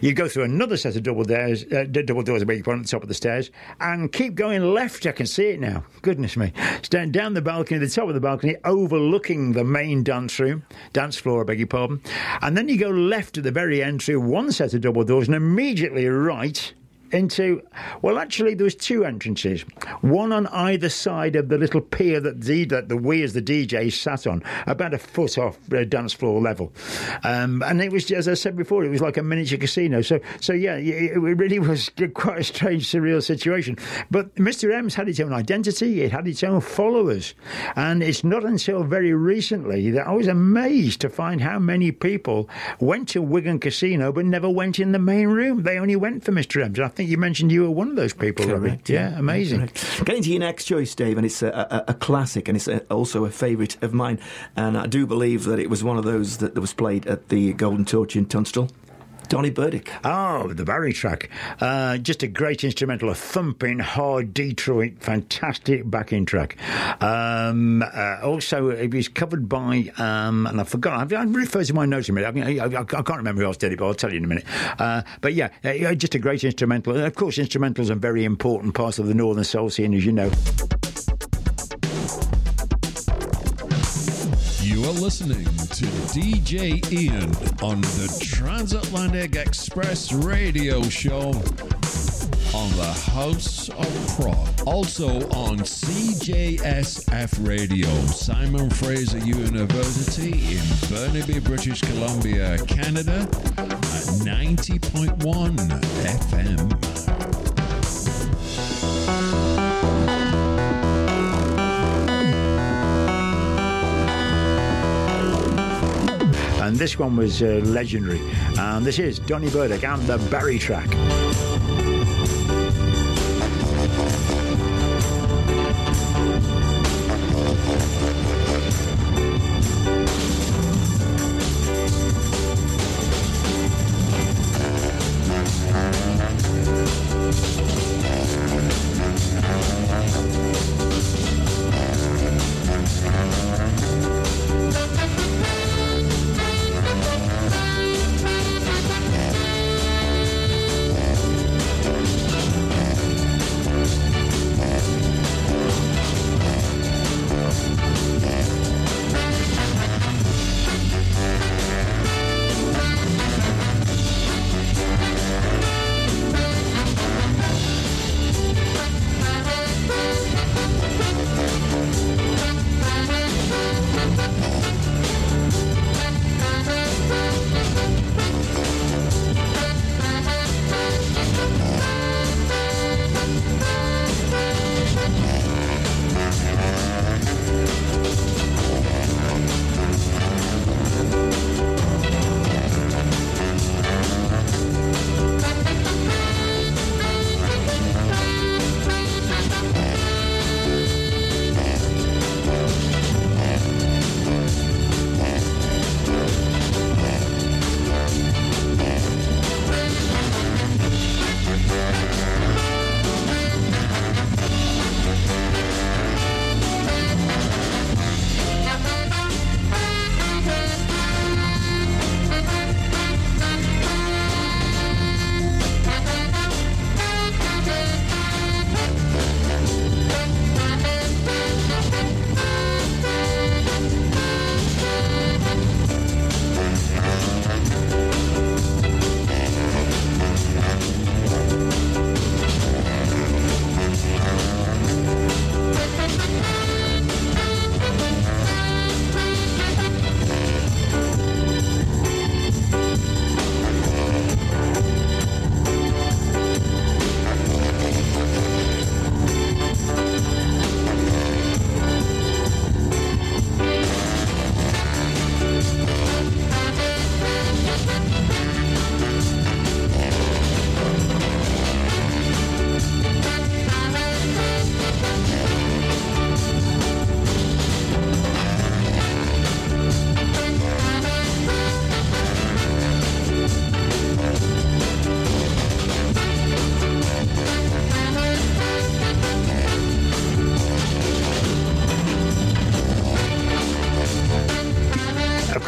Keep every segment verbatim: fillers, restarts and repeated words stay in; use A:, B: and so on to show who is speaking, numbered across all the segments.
A: You go through another set of double doors, uh, double doors, I beg your pardon, at the top of the stairs, and keep going left. I can see it now. Goodness me. Stand down the balcony, the top of the balcony, overlooking the main dance room, dance floor, I beg your pardon. And then you go left at the very end through one set of double doors, and immediately right into, well, actually, there was two entrances, one on either side of the little pier that the, that the we as the D J sat on, about a foot off uh, dance floor level. Um, and it was, as I said before, it was like a miniature casino. So, so yeah, it, it really was quite a strange, surreal situation. But Mister M's had its own identity, it had its own followers. And it's not until very recently that I was amazed to find how many people went to Wigan Casino but never went in the main room. They only went for Mister M's. I think you mentioned you were one of those people,
B: Correct,
A: Robbie. Yeah,
B: yeah,
A: amazing.
B: Correct. Getting to your next choice, Dave, and it's a, a, a classic, and it's a, also a favourite of mine. And I do believe that it was one of those that, that was played at the Golden Torch in Tunstall. Donny Burdick.
A: Oh, the Barry track. Uh, just a great instrumental, a thumping, hard Detroit, fantastic backing track. Um, uh, also, it was covered by, um, and I forgot, I, I refer to my notes in a minute. I, I, I can't remember who else did it, but I'll tell you in a minute. Uh, but yeah, uh, just a great instrumental. And of course, instrumentals are very important parts of the Northern Soul scene, as you know.
C: You are listening to D J Ian on the Transatlantic Express radio show on the House of Prog. Also on C J S F Radio, Simon Fraser University in Burnaby, British Columbia, Canada at ninety point one F M.
A: And this one was uh, legendary. And this is Donny Burdick and the Barry track.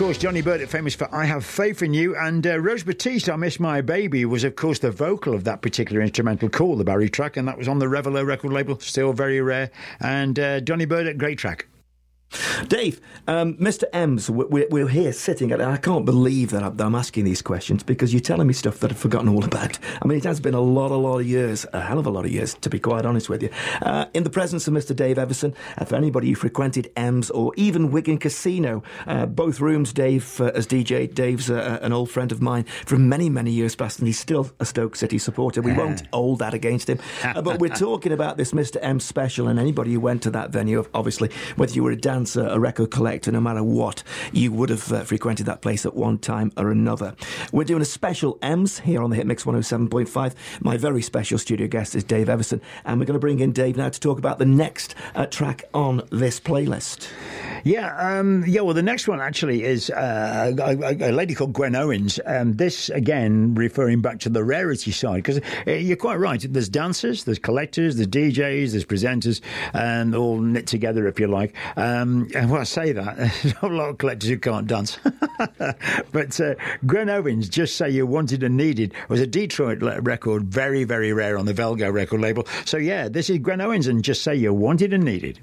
A: course, Johnny Burdett, famous for I Have Faith in You, and uh, Rose Batiste, I Miss My Baby, was, of course, the vocal of that particular instrumental called the Barry track, and that was on the Revelo record label, still very rare, and uh, Johnny Burdett, great track.
B: Dave, um, Mister Ems, we're, we're here sitting, and I can't believe that I'm asking these questions because you're telling me stuff that I've forgotten all about. I mean, it has been a lot, a lot of years, a hell of a lot of years, to be quite honest with you. Uh, in the presence of Mister Dave Everson, uh, for anybody who frequented Ems or even Wigan Casino, uh, both rooms, Dave, uh, as D J, Dave's uh, an old friend of mine from many, many years past, and he's still a Stoke City supporter. We won't hold that against him. Uh, but we're talking about this Mister Ems special, and anybody who went to that venue, obviously, whether you were a dancer, a record collector, no matter what, you would have uh, frequented that place at one time or another. We're doing a special Ems here on the Hit Mix one oh seven point five. My very special studio guest is Dave Everson, and we're going to bring in Dave now to talk about the next uh, track on this playlist.
A: Yeah, um, yeah. Well, the next one actually is uh, a, a lady called Gwen Owens. Um, this again referring back to the rarity side, because uh, you're quite right. There's dancers, there's collectors, there's D Js, there's presenters, and all knit together, if you like. Um, and when I say that, there's a lot of collectors who can't dance. But uh, Gwen Owens, Just Say You Wanted and Needed, was a Detroit record, very, very rare on the Velgo record label. So yeah, this is Gwen Owens and Just Say You Wanted and Needed.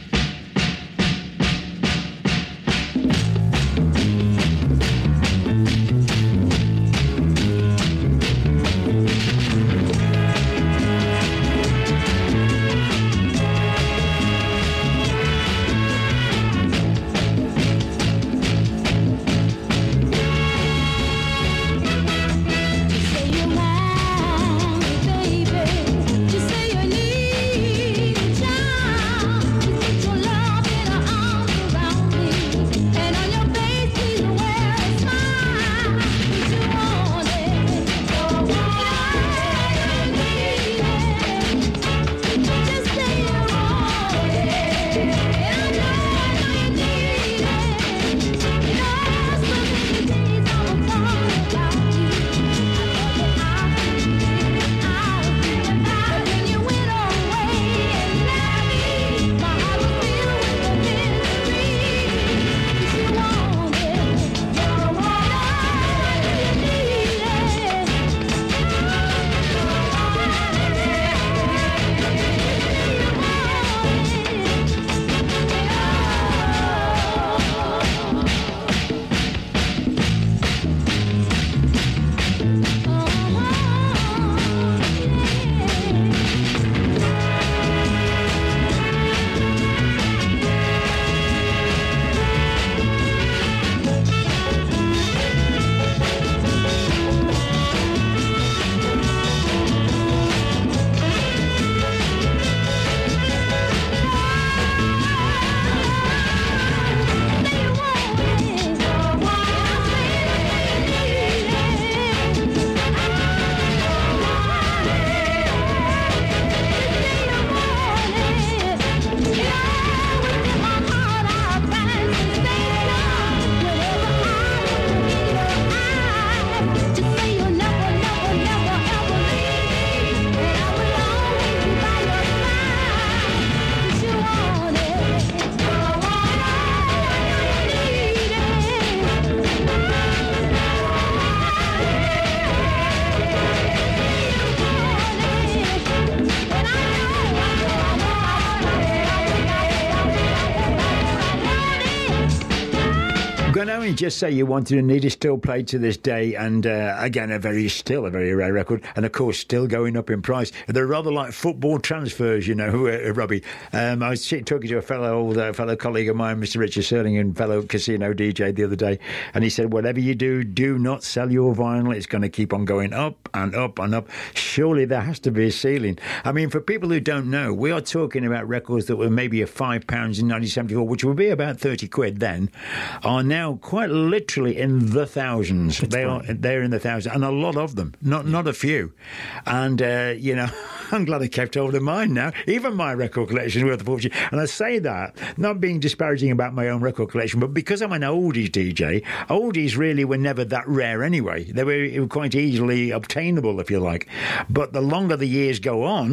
A: Just Say You Wanted and Needed still played to this day, and uh, again a very still a very rare record, and of course still going up in price. They're rather like football transfers, you know, uh, Robbie. Um, I was talking to a fellow old uh, fellow colleague of mine, Mister Richard Serling, and fellow casino D J the other day, and he said, whatever you do, do not sell your vinyl. It's going to keep on going up and up and up. Surely there has to be a ceiling. I mean, for people who don't know, we are talking about records that were maybe a five pounds in nineteen seventy-four, which would be about thirty quid then, are now quite literally in the thousands. That's they right. are they're in the thousands, and a lot of them, not not a few. And uh, you know, I'm glad I kept hold of mine now. Even my record collection is worth a fortune. And I say that not being disparaging about my own record collection, but because I'm an oldies D J. Oldies really were never that rare anyway. They were quite easily obtainable, if you like. But the longer the years go on,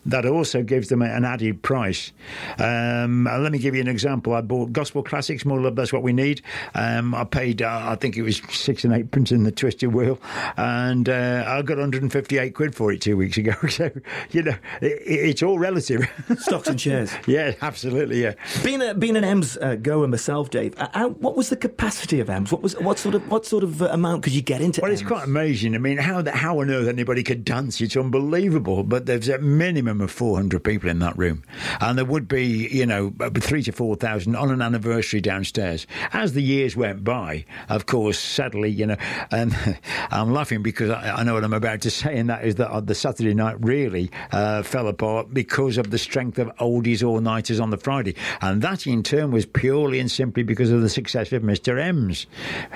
A: that also gives them an added price. Um, let me give you an example. I bought Gospel Classics, More Love, That's What We Need. Um, I paid, uh, I think it was six and eight pence in the twisted wheel, and uh, I got one hundred fifty-eight quid for it two weeks ago. So, you know, it, it's all relative.
B: Stocks and shares.
A: Yeah, absolutely, yeah.
B: Being, a, being an Ems uh, goer myself, Dave, uh, how, what was the capacity of Ems? What was what sort of what sort of uh, amount could you get into
A: Well,
B: Ems?
A: it's quite amazing. I mean, how how on earth anybody could dance? It's unbelievable. But there's a minimum of four hundred people in that room, and there would be, you know, three to four thousand on an anniversary downstairs. As the years went by, of course, sadly, you know, and I'm laughing because I, I know what I'm about to say, and that is that the Saturday night really uh, fell apart because of the strength of oldies all-nighters on the Friday, and that in turn was purely and simply because of the success of Mister Ems.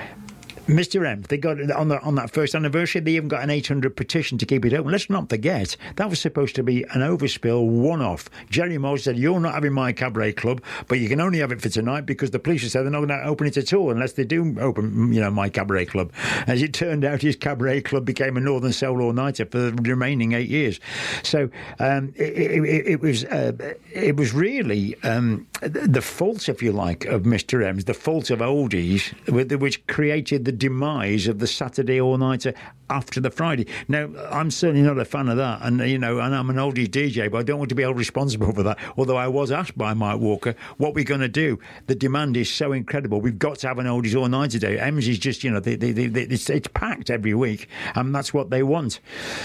A: Mister M, they got on the, on that first anniversary. They even got an eight hundred petition to keep it open. Let's not forget that was supposed to be an overspill one-off. Jerry Moore said, "You're not having my cabaret club, but you can only have it for tonight because the police have said they're not going to open it at all unless they do open, you know, my cabaret club." As it turned out, his cabaret club became a Northern Soul all-nighter for the remaining eight years. So um, it, it, it was uh, it was really um, the fault, if you like, of Mister M's, the fault of oldies, which created the demise of the Saturday all-nighter after the Friday. Now, I'm certainly not a fan of that, and you know, and I'm an oldies D J, but I don't want to be held responsible for that. Although I was asked by Mike Walker, what we're going to do? The demand is so incredible. We've got to have an oldies all-nighter day. Ems is just, you know, they, they, they, they, it's, it's packed every week, and that's what they want.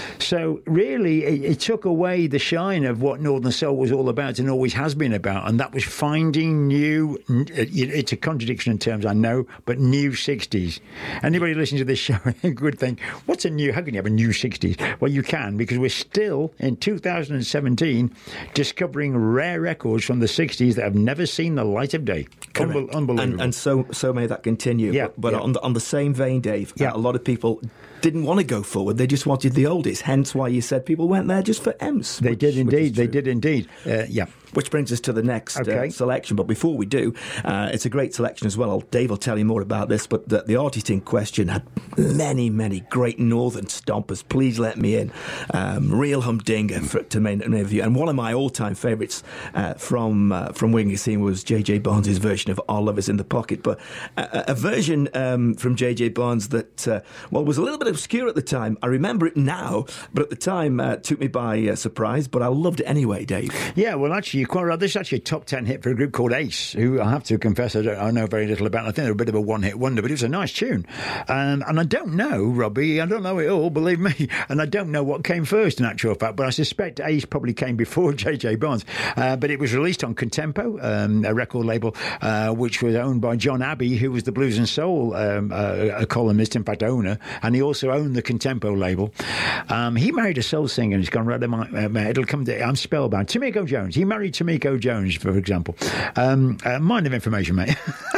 A: So really, it, it took away the shine of what Northern Soul was all about and always has been about, and that was finding new. It's a contradiction in terms, I know, but new sixties. Anybody listening to this show would think, what's a new, how can you have a new sixties? Well, you can, because we're still, in two thousand seventeen, discovering rare records from the sixties that have never seen the light of day. Unbe- unbelievable.
B: And, and so so may that continue.
A: Yeah,
B: but but
A: yeah.
B: on, the, on the same vein, Dave,
A: Yeah.
B: uh, a lot of people didn't want to go forward. They just wanted the oldies. Hence why you said people went there just for Ems.
A: They
B: which,
A: did
B: which
A: indeed.
B: is
A: They
B: true.
A: did indeed. Uh, yeah.
B: Which brings us to the next
A: Okay.
B: uh, selection. But before we do, uh, it's a great selection as well. Dave will tell you more about this. But the, the artist in question had many, many great northern stompers. Please Let Me In. Um, Real Humdinger for, to main review. And one of my all-time favourites uh, from uh, from Wing Scene was J J Barnes' version of Our Love Is in the Pocket. But a, a version um, from J J Barnes that, uh, well, was a little bit obscure at the time. I remember it now, but at the time uh, took me by uh, surprise. But I loved it anyway, Dave.
A: Yeah, well, actually, you're quite right. This is actually a top ten hit for a group called Ace, who I have to confess I, don't, I know very little about. I think they're a bit of a one-hit wonder, but it was a nice tune. Um, and I don't know, Robbie, I don't know it all, believe me. And I don't know what came first, in actual fact, but I suspect Ace probably came before J J Barnes. Uh, but it was released on Contempo, um, a record label uh, which was owned by John Abbey, who was the Blues and Soul um, uh, a columnist, in fact, owner, and he also owned the Contempo label. Um, he married a soul singer, and it's gone right in my uh, it'll come to, I'm spellbound. Tamiko Jones. He married Tamiko Jones, for example. Um, uh, mind of information, mate.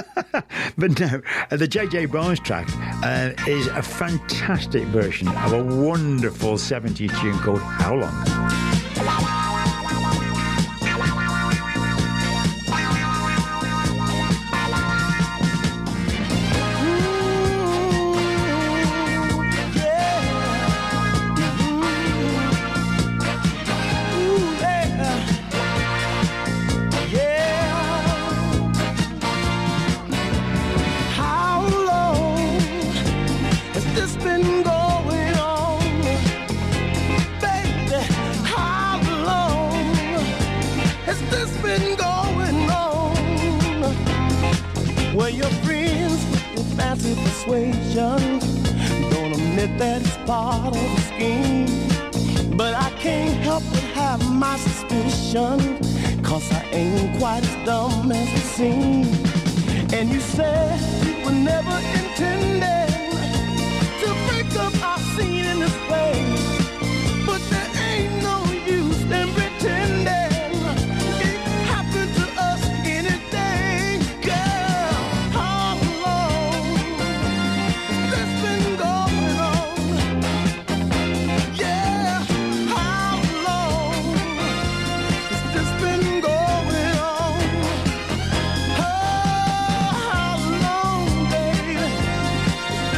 A: But no, uh, the J J Barnes track uh, is a fantastic version of a wonderful seventies tune called How Long?
D: Persuasion, don't admit that it's part of the scheme, but I can't help but have my suspicion, cause I ain't quite as dumb as it seems. And you said you were never intending to break up our scene in this place, but there ain't no use in pretending it happened to us any day, girl. How long has this been going on? Yeah, how long has this been going on? Oh, how long, baby,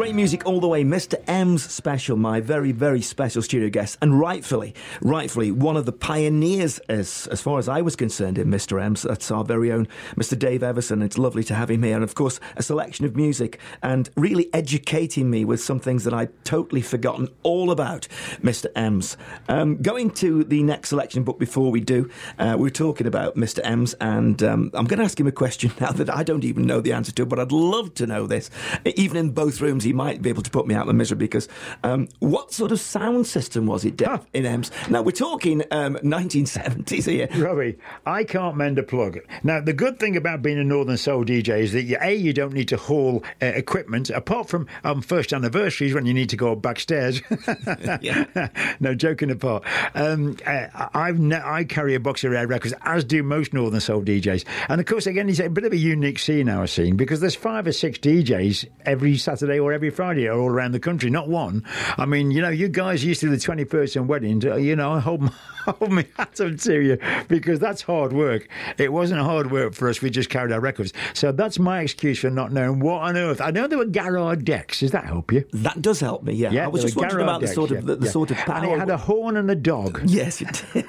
B: great music all the way. Mister M's special, my very, very special studio guest, and rightfully, rightfully, one of the pioneers, as as far as I was concerned, in Mister M's. That's our very own Mister Dave Everson. It's lovely to have him here, and of course, a selection of music, and really educating me with some things that I'd totally forgotten all about, Mister M's. Um, going to the next selection, but before we do, uh, we're talking about Mister M's, and um, I'm going to ask him a question now that I don't even know the answer to, but I'd love to know this. Even in both rooms, he might be able to put me out of my misery, because um, what sort of sound system was it, Dave, in M's? Now, we're talking um, nineteen seventies here.
A: Robbie, I can't mend a plug. Now, the good thing about being a Northern Soul D J is that, you, A, you don't need to haul uh, equipment, apart from um, first anniversaries when you need to go backstairs. No, joking apart. Um, uh, I've ne- I carry a box of rare records, as do most Northern Soul D Js. And, of course, again, it's a bit of a unique scene, our scene, because there's five or six D Js every Saturday or every Friday all around the country, not one. I mean, you know, you guys used to do the twenty-first weddings, you know, I hold my, hold my hat up to you, because that's hard work. It wasn't hard work for us, we just carried our records. So that's my excuse for not knowing what on earth. I know there were Garrard decks. Does that help you?
B: That does help me, yeah.
A: yeah
B: I was just wondering about decks, the sort of
A: yeah,
B: the, the
A: yeah.
B: sort of power.
A: And it had a horn and a dog.
B: Yes, it did.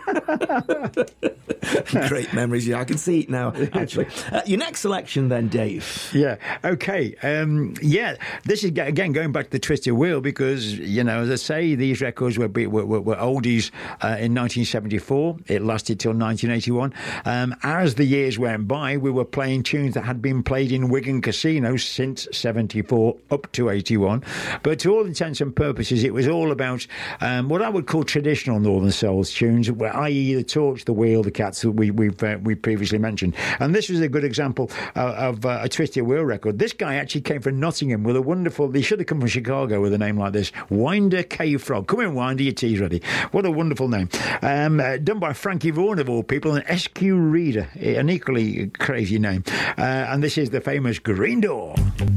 B: Great memories, yeah. I can see it now, actually. Uh, your next selection, then, Dave.
A: Yeah, okay. Um, yeah, this is, again, going back to the Twisted Wheel, because, you know, as I say, these records were were, were, were oldies uh, in nineteen seventy-four. It lasted till nineteen eighty-one. Um, as the years went by, we were playing tunes that had been played in Wigan casinos since seventy-four up to eighty-one. But to all intents and purposes, it was all about um, what I would call traditional Northern Soul tunes, that is the Torch, the Wheel, the Cats that we, we've uh, we previously mentioned. And this was a good example uh, of uh, a Twisted Wheel record. This guy actually came from Nottingham with a wonderful, he should have come from Chicago with a name like this, Winder K. Frog. Come in, Winder, your tea's ready. What a wonderful name. Um, uh, done by Frankie Vaughan, of all people, and S Q Reader, an equally crazy name. Uh, and this is the famous Green Door.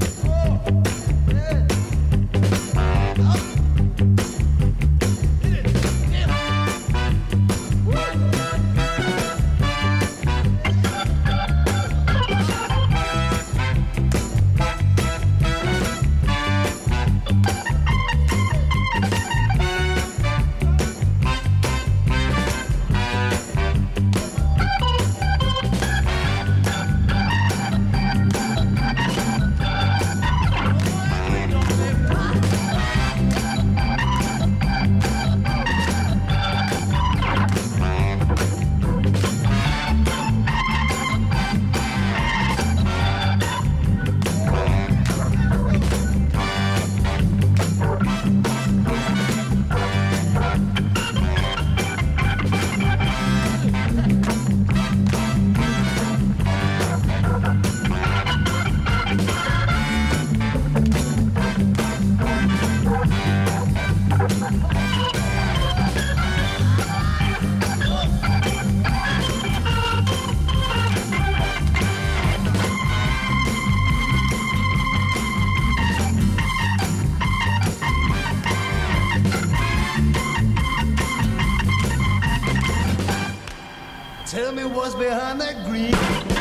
D: Tell me what's behind that green.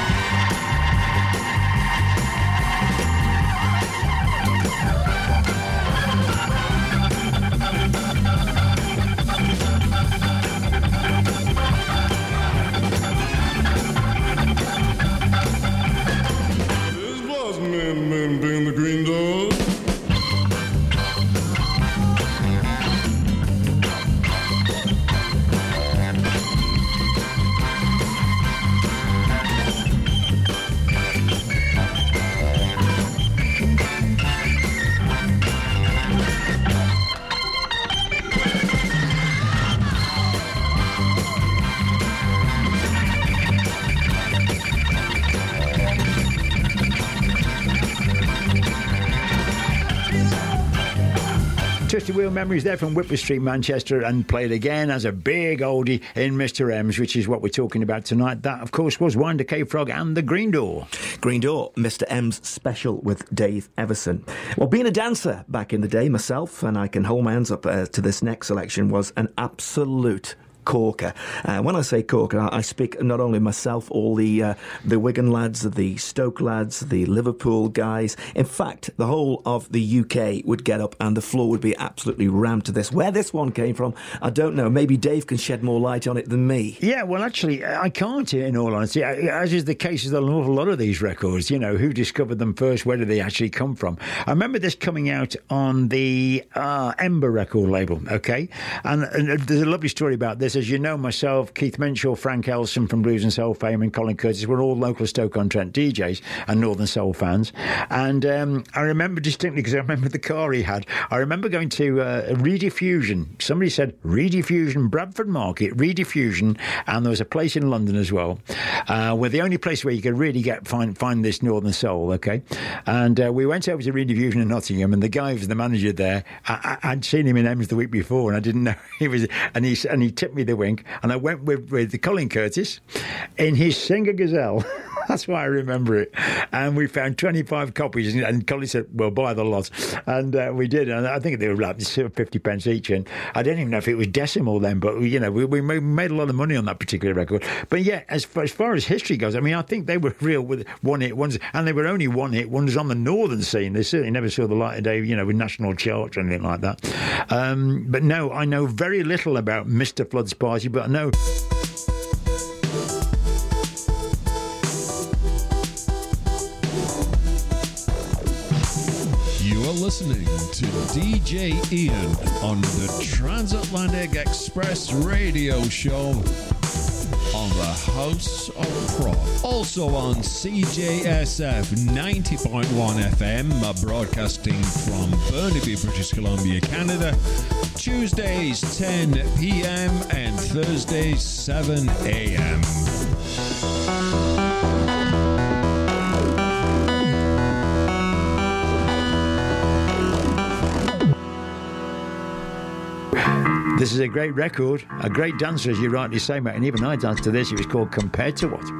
E: This was men, men, being the green door.
A: Twisted Wheel memories there from Whitby Street, Manchester, and played again as a big oldie in Mister M's, which is what we're talking about tonight. That, of course, was Winder K. Frog and the Green Door.
B: Green Door, Mister M's special with Dave Everson. Well, being a dancer back in the day myself, and I can hold my hands up uh, to this next selection, was an absolute corker. Uh, when I say corker, I, I speak not only myself, all the uh, the Wigan lads, the Stoke lads, the Liverpool guys. In fact, the whole of the U K would get up and the floor would be absolutely rammed to this. Where this one came from, I don't know. Maybe Dave can shed more light on it than me.
A: Yeah, well, actually, I can't, in all honesty. As is the case with an awful lot of these records, you know, who discovered them first, where did they actually come from? I remember this coming out on the uh, Ember record label, okay? And, and there's a lovely story about this. As you know, myself, Keith Minshaw, Frank Elson from Blues and Soul fame, and Colin Curtis were all local Stoke-on-Trent D Js and Northern Soul fans. And um, I remember distinctly, because I remember the car he had, I remember going to uh, Rediffusion. Somebody said, Rediffusion, Bradford Market, Rediffusion, and there was a place in London as well, uh, where the only place where you could really get find find this Northern Soul, okay? And uh, we went over to Rediffusion in Nottingham, and the guy who was the manager there, I, I, I'd seen him in Ems the week before, and I didn't know he was, and he and he tipped me the wink, and I went with, with Colin Curtis in his Singer Gazelle. That's why I remember it. And we found twenty-five copies, and Colin said, well, buy the lot. And uh, we did, and I think they were like fifty pence each, and I didn't even know if it was decimal then, but, you know, we, we made a lot of money on that particular record. But yeah, as far, as far as history goes, I mean, I think they were real with one-hit wonders, and they were only one-hit wonders on the northern scene. They certainly never saw the light of day, you know, with national charts or anything like that. Um, but no, I know very little about Mister Flood's Party, but I know...
C: Listening to D J Ian on the Transatlantic Express radio show on the House of Prog. Also on C J S F ninety point one F M, broadcasting from Burnaby, British Columbia, Canada, Tuesdays ten p.m. and Thursdays seven a.m.
A: This is a great record, a great dancer, as you rightly say, mate. And even I danced to this. It was called Compared to What?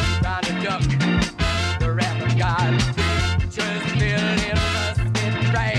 F: Just feeling rusted,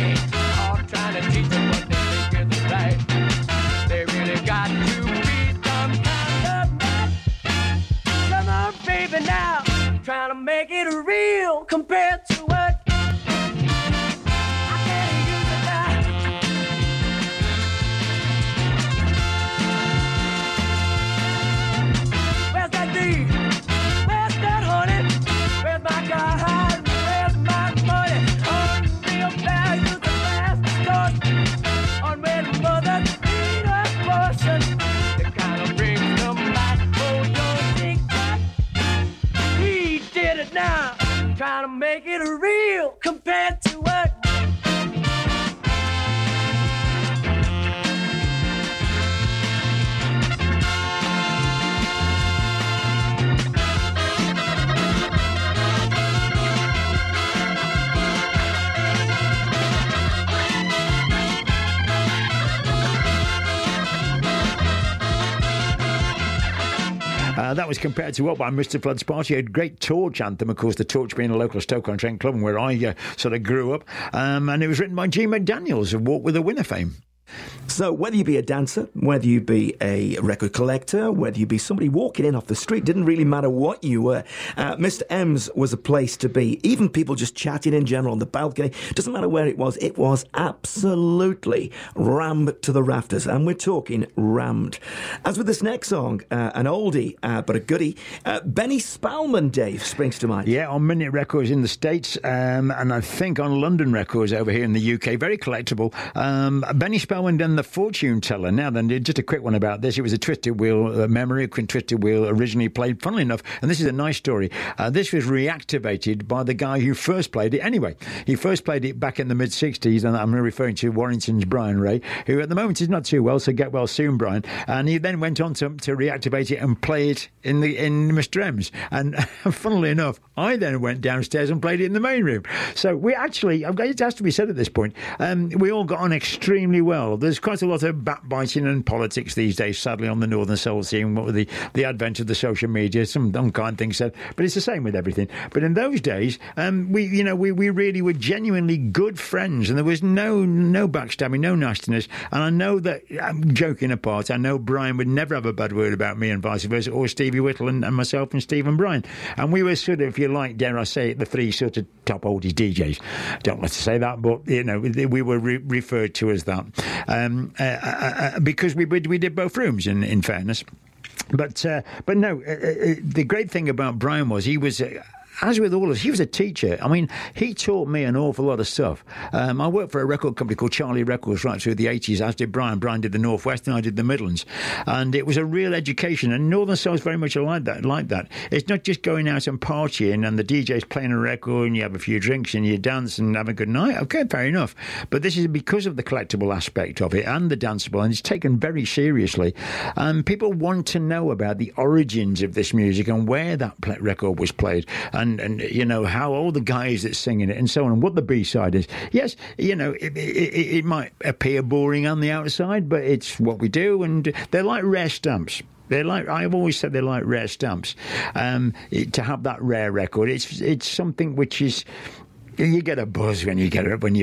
A: that was Compared to What by Mister Flood's Party, a great Torch anthem, of course, the Torch being a local Stoke-on-Trent club where I uh, sort of grew up. Um, and it was written by G. McDaniels of Walk with a Winner fame.
B: So whether you be a dancer, whether you be a record collector, whether you be somebody walking in off the street, didn't really matter what you were. Uh, Mister M's was a place to be. Even people just chatting in general on the balcony, doesn't matter where it was, it was absolutely rammed to the rafters. And we're talking rammed. As with this next song, uh, an oldie, uh, but a goodie, uh, Benny Spellman, Dave, springs to mind.
A: Yeah, on Minute Records in the States, um, and I think on London Records over here in the U K. Very collectible. Um, Benny Spellman done The Fortune Teller. Now then, just a quick one about this. It was a Twisted Wheel uh, memory. Twisted Wheel originally played, funnily enough, and this is a nice story. Uh, this was reactivated by the guy who first played it. Anyway, he first played it back in the mid-sixties, and I'm referring to Warrington's Brian Ray, who at the moment is not too well, so get well soon, Brian. And he then went on to, to reactivate it and play it in the in Mister M's. And funnily enough, I then went downstairs and played it in the main room. So we actually, it has to be said at this point, um, we all got on extremely well. There's quite a lot of backbiting and politics these days, sadly, on the Northern Soul scene, with the, the advent of the social media, some unkind things said, but it's the same with everything. But in those days, um, we, you know, we, we really were genuinely good friends, and there was no no backstabbing, no nastiness. And I know that, I'm joking apart, I know Brian would never have a bad word about me and vice versa, or Stevie Whittle and, and myself and Steve and Brian. And we were sort of, if you like, dare I say it, the three sort of top oldies D Js. Don't like to say that, but, you know, we were re- referred to as that. Um, uh, uh, uh, because we we did both rooms, in, in fairness. But uh, but no, uh, uh, the great thing about Brian was he was... Uh, as with all of us, he was a teacher. I mean, he taught me an awful lot of stuff. Um, I worked for a record company called Charlie Records right through the eighties, as did Brian. Brian did the Northwest and I did the Midlands. And it was a real education. And Northern Soul's very much like that. Like that. It's not just going out and partying and the D J's playing a record and you have a few drinks and you dance and have a good night. Okay, fair enough. But this is because of the collectible aspect of it and the danceable, and it's taken very seriously. And um, people want to know about the origins of this music and where that record was played. And And, and, you know, how all the guys that sing in it and so on, and what the B-side is. Yes, you know, it, it, it might appear boring on the outside, but it's what we do, and they're like rare stamps. They're like, I've always said they're like rare stamps. Um, it, to have that rare record, it's it's something which is... You get a buzz when you get it when you